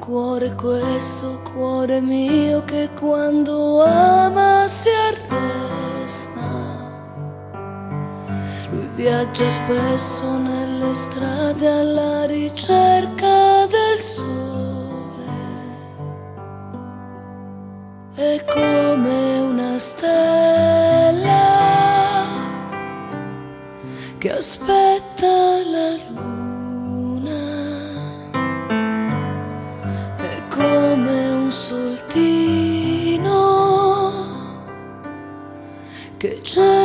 cuore, questo cuore mio che quando ama si arresta. Lui viaggia spesso nelle strade alla ricerca del sole. È come una stella che aspetta la luna. È come un soltino che c'è